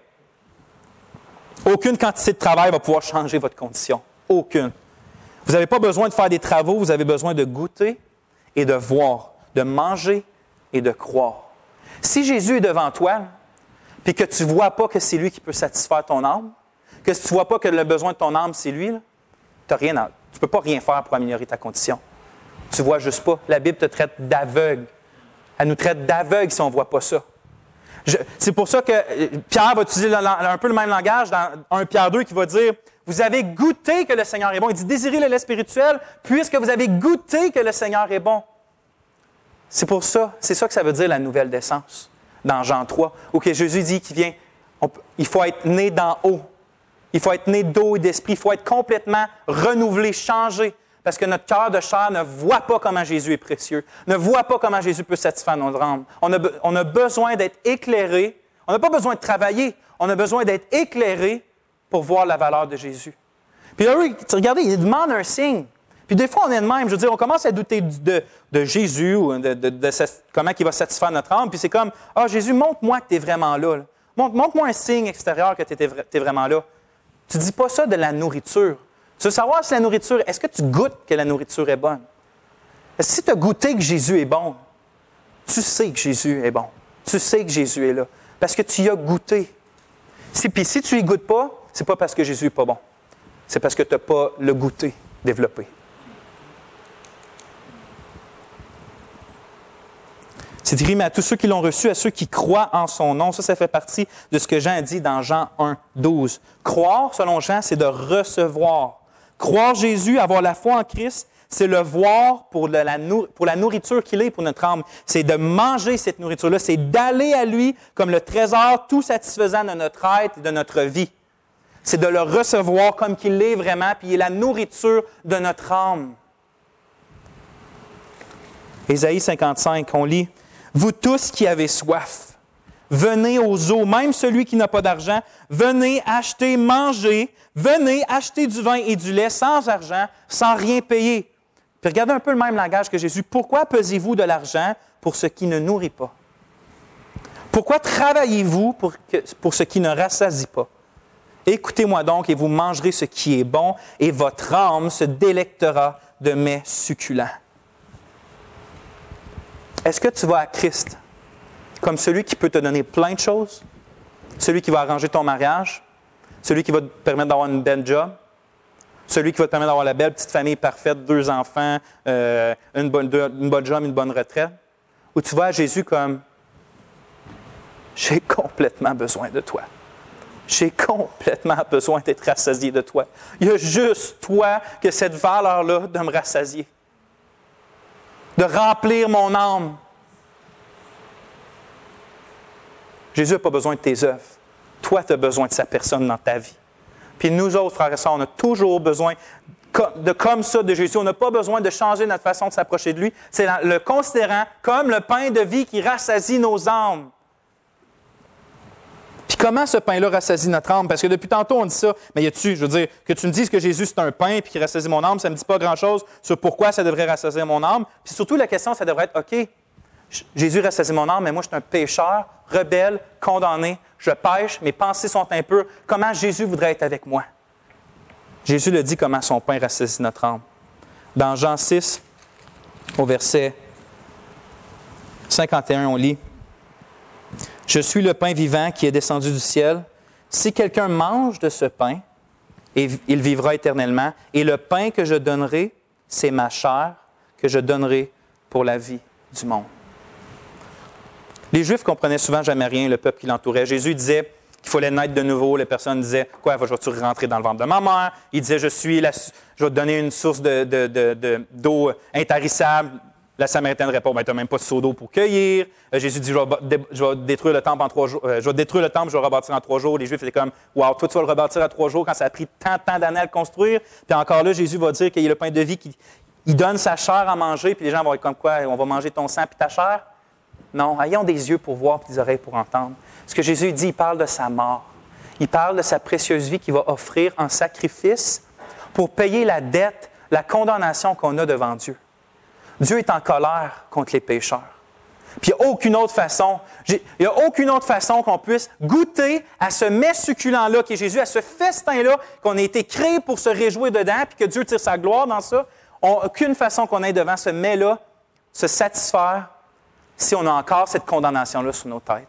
aucune quantité de travail va pouvoir changer votre condition. Aucune. Vous n'avez pas besoin de faire des travaux, vous avez besoin de goûter et de voir, de manger et de croire. Si Jésus est devant toi, puis que tu ne vois pas que c'est lui qui peut satisfaire ton âme, que tu ne vois pas que le besoin de ton âme, c'est lui, tu ne peux pas rien faire pour améliorer ta condition. Tu ne vois juste pas. La Bible te traite d'aveugle. Elle nous traite d'aveugle si on ne voit pas ça. C'est pour ça que Pierre va utiliser un peu le même langage dans 1 Pierre 2 qui va dire « Vous avez goûté que le Seigneur est bon. » Il dit « Désirez le lait spirituel puisque vous avez goûté que le Seigneur est bon. » C'est pour ça, c'est ça que ça veut dire la nouvelle naissance dans Jean 3, où que Jésus dit qu'il vient, il faut être né d'en haut. Il faut être né d'eau et d'esprit. Il faut être complètement renouvelé, changé. Parce que notre cœur de chair ne voit pas comment Jésus est précieux, ne voit pas comment Jésus peut satisfaire notre âme. On a besoin d'être éclairé. On n'a pas besoin de travailler. On a besoin d'être éclairé pour voir la valeur de Jésus. Puis là, regardez, il demande un signe. Puis des fois, on est de même. Je veux dire, on commence à douter de Jésus ou de comment il va satisfaire notre âme. Puis c'est comme, « Ah, Jésus, montre-moi que tu es vraiment là. Montre-moi un signe extérieur que tu es vraiment là. » Tu ne dis pas ça de la nourriture. Tu veux savoir si la nourriture, est-ce que tu goûtes que la nourriture est bonne? Est-ce que si tu as goûté que Jésus est bon, tu sais que Jésus est bon. Tu sais que Jésus est là. Parce que tu y as goûté. Puis si tu n'y goûtes pas, ce n'est pas parce que Jésus n'est pas bon. C'est parce que tu n'as pas le goûter développé. C'est écrit, mais à tous ceux qui l'ont reçu, à ceux qui croient en son nom. Ça fait partie de ce que Jean dit dans Jean 1, 12. Croire, selon Jean, c'est de recevoir. Croire Jésus, avoir la foi en Christ, c'est le voir pour la nourriture qu'il est pour notre âme. C'est de manger cette nourriture-là. C'est d'aller à lui comme le trésor tout satisfaisant de notre être et de notre vie. C'est de le recevoir comme qu'il est vraiment, puis il est la nourriture de notre âme. Ésaïe 55, on lit « Vous tous qui avez soif, venez aux eaux, même celui qui n'a pas d'argent, venez acheter, manger, venez acheter du vin et du lait sans argent, sans rien payer. » Puis regardez un peu le même langage que Jésus. Pourquoi pesez-vous de l'argent pour ce qui ne nourrit pas? Pourquoi travaillez-vous pour ce qui ne rassasie pas? Écoutez-moi donc et vous mangerez ce qui est bon et votre âme se délectera de mets succulents. Est-ce que tu vas à Christ comme celui qui peut te donner plein de choses? Celui qui va arranger ton mariage? Celui qui va te permettre d'avoir une belle job? Celui qui va te permettre d'avoir la belle petite famille parfaite, 2 enfants, une bonne job, une bonne retraite? Ou tu vas à Jésus comme « J'ai complètement besoin de toi. J'ai complètement besoin d'être rassasié de toi. Il y a juste toi que cette valeur-là de me rassasier, de remplir mon âme. » Jésus n'a pas besoin de tes œuvres. Toi, tu as besoin de sa personne dans ta vie. Puis nous autres, frères et sœurs, on a toujours besoin comme ça de Jésus. On n'a pas besoin de changer notre façon de s'approcher de lui. C'est le considérant comme le pain de vie qui rassasie nos âmes. Puis comment ce pain-là rassasie notre âme? Parce que depuis tantôt, on dit ça. Mais je veux dire, que tu me dises que Jésus, c'est un pain puis qui rassasie mon âme, ça ne me dit pas grand-chose sur pourquoi ça devrait rassasier mon âme. Puis surtout, la question, ça devrait être, OK, Jésus rassasie mon âme, mais moi, je suis un pécheur, rebelle, condamné. Je pêche, mes pensées sont impures. Comment Jésus voudrait être avec moi? Jésus le dit comment son pain rassasie notre âme. Dans Jean 6, au verset 51, on lit « Je suis le pain vivant qui est descendu du ciel. Si quelqu'un mange de ce pain, il vivra éternellement. Et le pain que je donnerai, c'est ma chair que je donnerai pour la vie du monde. » Les Juifs comprenaient souvent jamais rien, le peuple qui l'entourait. Jésus disait qu'il fallait naître de nouveau. Les personnes disaient « Quoi, vas-tu rentrer dans le ventre de ma mère? » Il disait « Je vais te donner une source d'eau intarissable. » La Samaritaine répond « Ben, tu n'as même pas de seau d'eau pour cueillir. » Jésus dit « Je vais détruire le temple en 3 jours. Je vais détruire le temple, je vais le rebâtir en 3 jours. » Les Juifs étaient comme « Wow, toi, tu vas le rebâtir en 3 jours quand ça a pris tant d'années à le construire. » Puis encore là, Jésus va dire qu'il y a le pain de vie il donne sa chair à manger, puis les gens vont être comme quoi? On va manger ton sang puis ta chair? Non, ayons des yeux pour voir et des oreilles pour entendre. Ce que Jésus dit, il parle de sa mort. Il parle de sa précieuse vie qu'il va offrir en sacrifice pour payer la dette, la condamnation qu'on a devant Dieu. Dieu est en colère contre les pécheurs. Puis il n'y a aucune autre façon qu'on puisse goûter à ce mets succulent-là qui est Jésus, à ce festin-là qu'on a été créé pour se réjouir dedans, puis que Dieu tire sa gloire dans ça. Aucune façon qu'on ait devant ce mets-là se satisfaire si on a encore cette condamnation-là sur nos têtes.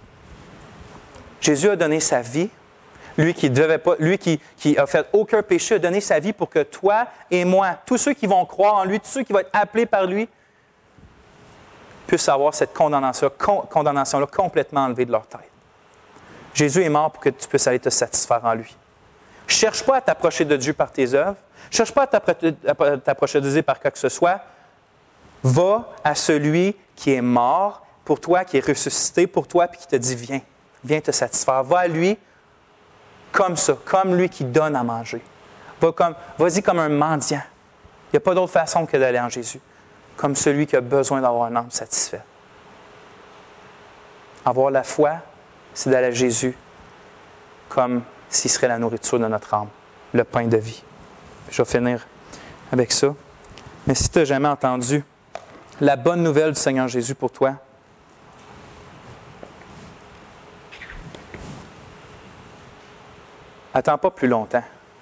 Jésus a donné sa vie, lui qui a fait aucun péché, a donné sa vie pour que toi et moi, tous ceux qui vont croire en lui, tous ceux qui vont être appelés par lui, puissent avoir cette condamnation-là complètement enlevée de leur tête. Jésus est mort pour que tu puisses aller te satisfaire en lui. Ne cherche pas à t'approcher de Dieu par tes œuvres. Ne cherche pas à t'approcher de Dieu par quoi que ce soit. Va à celui qui est mort pour toi, qui est ressuscité pour toi, puis qui te dit, viens te satisfaire. Va à lui comme ça, comme lui qui donne à manger. Vas-y comme un mendiant. Il n'y a pas d'autre façon que d'aller en Jésus. Comme celui qui a besoin d'avoir un âme satisfaite. Avoir la foi, c'est d'aller à Jésus comme s'il serait la nourriture de notre âme, le pain de vie. Je vais finir avec ça. Mais si tu n'as jamais entendu la bonne nouvelle du Seigneur Jésus pour toi, attends pas plus longtemps.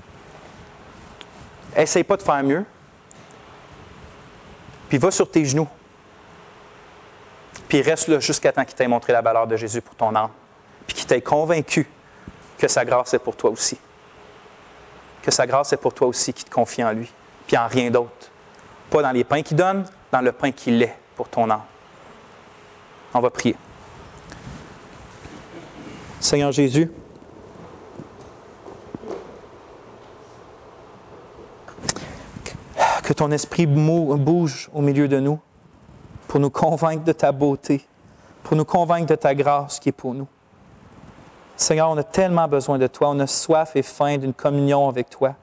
Essaye pas de faire mieux. Puis va sur tes genoux. Puis reste là jusqu'à temps qu'il t'ait montré la valeur de Jésus pour ton âme. Puis qu'il t'ait convaincu que sa grâce est pour toi aussi. Que sa grâce est pour toi aussi, qui te confie en lui. Puis en rien d'autre. Pas dans les pains qu'il donne, dans le pain qu'il est pour ton âme. On va prier. Seigneur Jésus, que ton esprit bouge au milieu de nous pour nous convaincre de ta beauté, pour nous convaincre de ta grâce qui est pour nous. Seigneur, on a tellement besoin de toi, on a soif et faim d'une communion avec toi.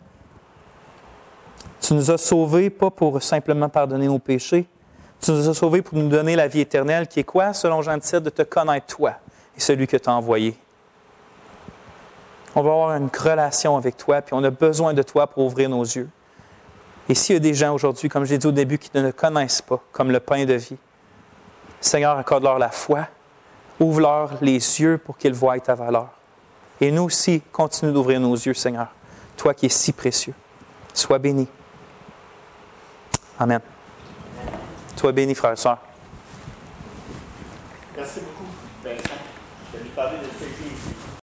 Tu nous as sauvés, pas pour simplement pardonner nos péchés, tu nous as sauvés pour nous donner la vie éternelle, qui est quoi, selon Jean 17, de te connaître toi et celui que tu as envoyé. On va avoir une relation avec toi, puis on a besoin de toi pour ouvrir nos yeux. Et s'il y a des gens aujourd'hui, comme je l'ai dit au début, qui ne le connaissent pas comme le pain de vie, Seigneur, accorde-leur la foi, ouvre-leur les yeux pour qu'ils voient ta valeur. Et nous aussi, continue d'ouvrir nos yeux, Seigneur, toi qui es si précieux. Sois béni. Amen. Sois béni, frères et sœurs. Merci beaucoup, Vincent. Je vais lui parler de